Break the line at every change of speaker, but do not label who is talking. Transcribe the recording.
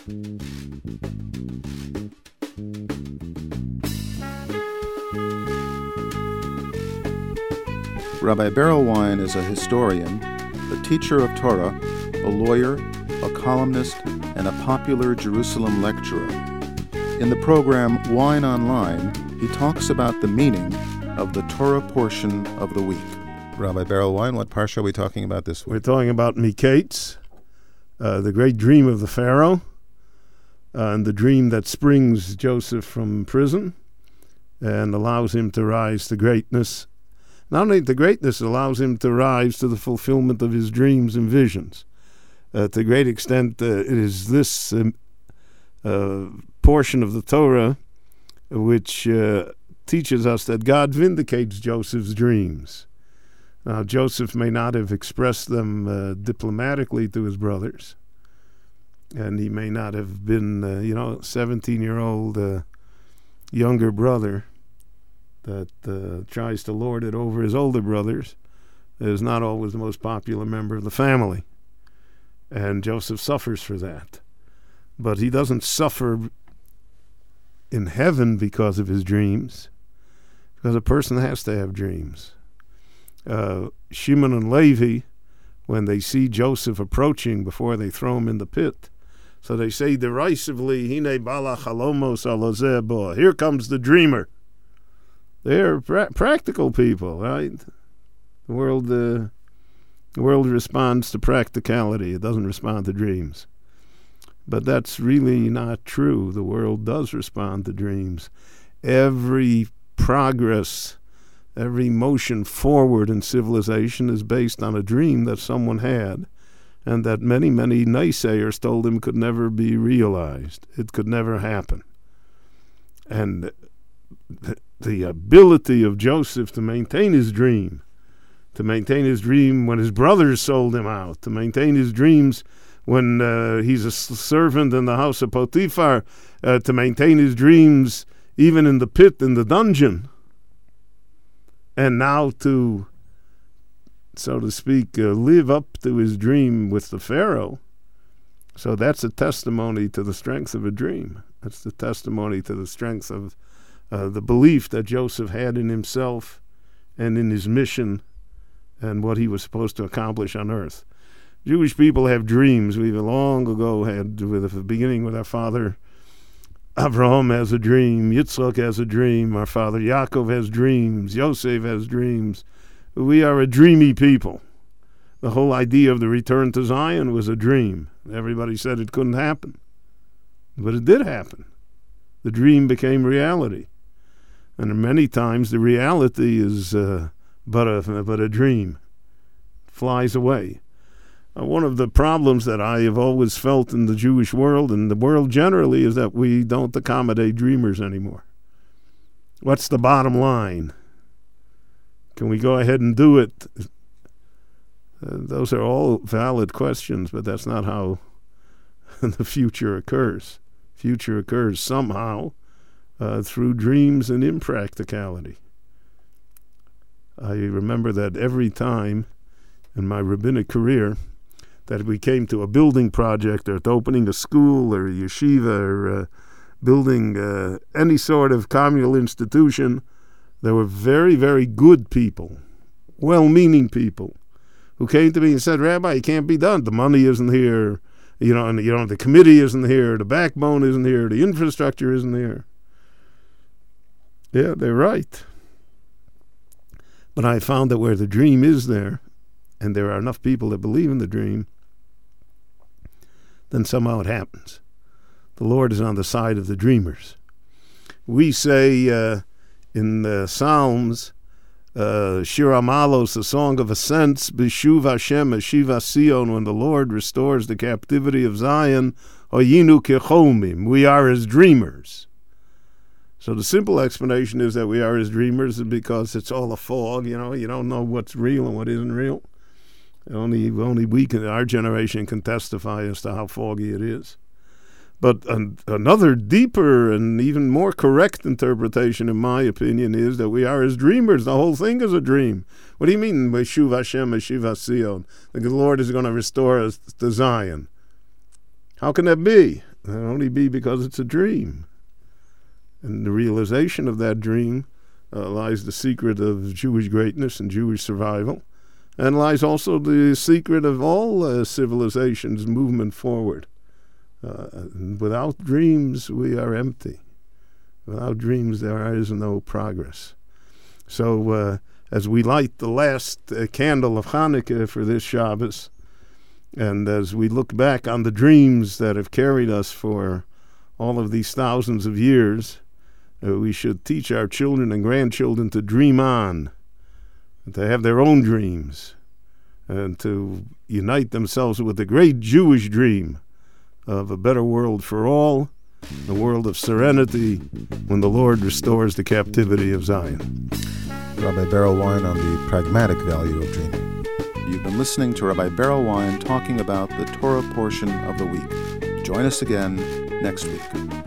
Rabbi Berel Wein is a historian, a teacher of Torah, a lawyer, a columnist, and a popular Jerusalem lecturer. In the program Wine Online, he talks about the meaning of the Torah portion of the week. Rabbi Berel Wein, what parsha are we talking about this week?
We're talking about Miketz, the great dream of the Pharaoh, and the dream that springs Joseph from prison and allows him to rise to greatness. Not only to greatness, it allows him to rise to the fulfillment of his dreams and visions. To a great extent, it is this portion of the Torah which teaches us that God vindicates Joseph's dreams. Now, Joseph may not have expressed them diplomatically to his brothers, and he may not have been, 17-year-old younger brother that tries to lord it over his older brothers, is not always the most popular member of the family. And Joseph suffers for that. But he doesn't suffer in heaven because of his dreams, because a person has to have dreams. Shimon and Levi, when they see Joseph approaching before they throw him in the pit, so they say derisively, Hine bala chalomos alozeh bo. Here comes the dreamer. They're practical people, right? The world responds to practicality. It doesn't respond to dreams. But that's really not true. The world does respond to dreams. Every progress, every motion forward in civilization is based on a dream that someone had, and that many, many naysayers told him could never be realized. It could never happen. And the ability of Joseph to maintain his dream when his brothers sold him out, to maintain his dreams when he's a servant in the house of Potiphar, to maintain his dreams even in the pit, in the dungeon, and now to, so to speak, live up to his dream with the Pharaoh. So that's a testimony to the strength of a dream. That's the testimony to the strength of the belief that Joseph had in himself and in his mission and what he was supposed to accomplish on earth. Jewish people have dreams. We long ago had, with the beginning with our father Avraham has a dream, Yitzchak has a dream, our father Yaakov has dreams, Yosef has dreams. We are a dreamy people. The whole idea of the return to Zion was a dream. Everybody said it couldn't happen. But it did happen. The dream became reality. And many times the reality is but a dream. Flies away. One of the problems that I have always felt in the Jewish world and the world generally is that we don't accommodate dreamers anymore. What's the bottom line? Can we go ahead and do it? Those are all valid questions, but that's not how the future occurs. Future occurs somehow through dreams and impracticality. I remember that every time in my rabbinic career that we came to a building project or to opening a school or a yeshiva or building any sort of communal institution, there were very, very good people, well-meaning people, who came to me and said, Rabbi, it can't be done. The money isn't here, and the committee isn't here, the backbone isn't here, the infrastructure isn't here. Yeah, they're right. But I found that where the dream is there, and there are enough people that believe in the dream, then somehow it happens. The Lord is on the side of the dreamers. We say in the Psalms, Shir HaMalos, the Song of Ascents, B'shuv Hashem Eshiva Sion, when the Lord restores the captivity of Zion, Oyinu Kechomim, we are as dreamers. So the simple explanation is that we are as dreamers because it's all a fog, you don't know what's real and what isn't real. Only our generation can testify as to how foggy it is. But another deeper and even more correct interpretation, in my opinion, is that we are as dreamers. The whole thing is a dream. What do you mean, Beshuv Hashem, Eshiva Sion? The Lord is going to restore us to Zion. How can that be? only be because it's a dream. And the realization of that dream lies the secret of Jewish greatness and Jewish survival, and lies also the secret of all civilizations' movement forward. Without dreams, we are empty. Without dreams, there is no progress. So as we light the last candle of Hanukkah for this Shabbos, and as we look back on the dreams that have carried us for all of these thousands of years, we should teach our children and grandchildren to dream on, to have their own dreams, and to unite themselves with the great Jewish dream of a better world for all, a world of serenity when the Lord restores the captivity of Zion.
Rabbi Berel Wein on the pragmatic value of dreaming. You've been listening to Rabbi Berel Wein talking about the Torah portion of the week. Join us again next week.